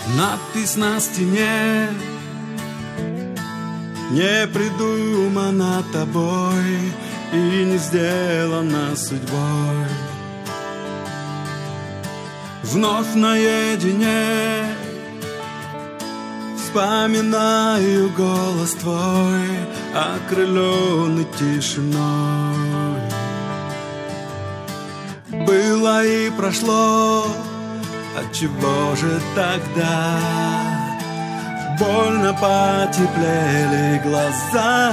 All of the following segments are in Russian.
Надпись на стене не придумана тобой и не сделана судьбой. Вновь наедине вспоминаю голос твой, окрыленный тишиной. Было и прошло, отчего же тогда больно потеплели глаза?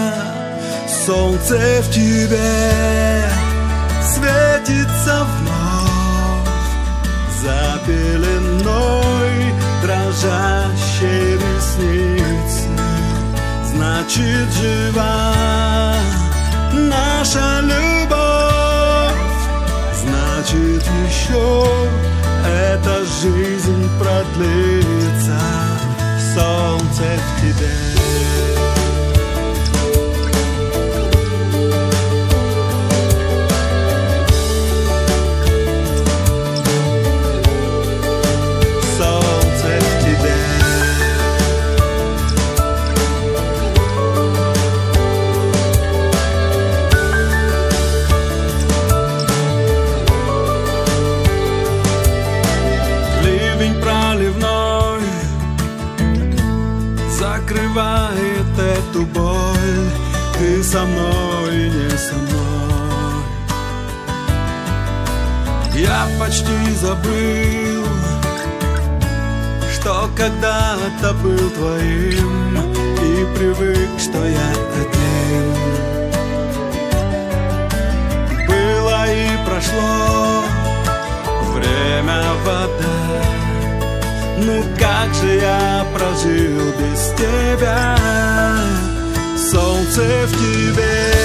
Солнце в тебе светится вновь, за пеленой дрожащей ресницы. Значит, жива наша любовь, значит, еще эта жизнь продлится. Солнце в тебе. Закрывает эту боль, ты со мной и не со мной. Я почти забыл, что когда-то был твоим, и привык, что я один. Было и прошло время, вода. Ну как же я прожил без тебя? Солнце в тебе.